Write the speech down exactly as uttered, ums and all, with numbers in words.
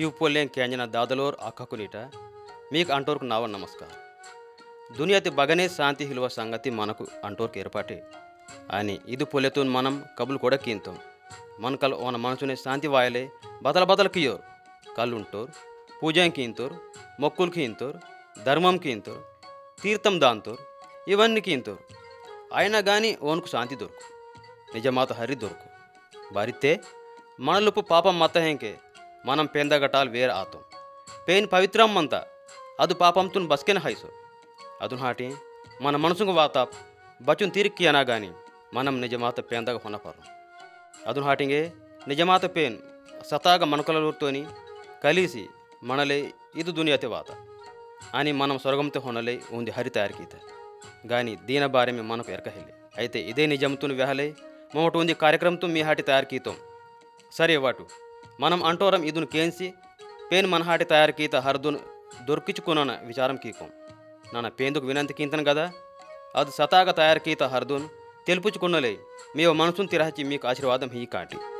Yupolen Kanyana Dadalor Akakunita, Make Antork Nava Namaskar. Dunia the Bagane Santi Hilva Sangati Manaku Antor Kerpate. Ani Idu Poletun Manam Kabul Koda Kintum. Mankal on a Mansune Santi Vile, Batal Batal Kiyor, Kaluntor, Pujan Kintor, Mokul Kintor, Dharmam Kintor, Tirtam Dantor, Ivan Kintor. Aina Gani Onku Santi Durku. Nijamata Hari Durku. Barite, Manalupu Papa Mata Henke. మనం పేందగటాల్ wear ఆతం pane పవిత్రం మంత ಅದು ಪಾಪಂತುನ್ ಬಸ್ಕೆನ ಹೈಸೋ ಅದುನ್ ಹಾಟಿ మన మనసుకు వాతాప్ బచున్ తిరిక్కి అనగాని మనం నిజమాత పేందగ ಹೊನపరు అదున్ హాటింగే నిజమాత pane సతాగ మనకలూర్తోని కలిసి మనలే ఇది దునియాతే వాత అని మనం స్వర్గంతో ಹೊనలే ఉంది హరి తయారీకీత గాని దీన బారే మే మనకు ఎరకహెలి అయితే ఇదే నిజంతున్ వెహలే మోట ఉంది కార్యక్రమంతో మీ హాటి తయారీకీతం సరే వాటు మనం అంటోరం ఇదును కేన్సి పేన్ మనహాటి తయారీకీత హర్దున్ దొరికించుకున్న విచారం కీకం నాన్న పేందుకు వినంతి కింతను కదా అది సతాగా తయారీకీత హర్దున్ తెలుపుచుకున్నలే మీ మనసును తిరహచి మీకు ఆశీర్వాదం హీ కాటి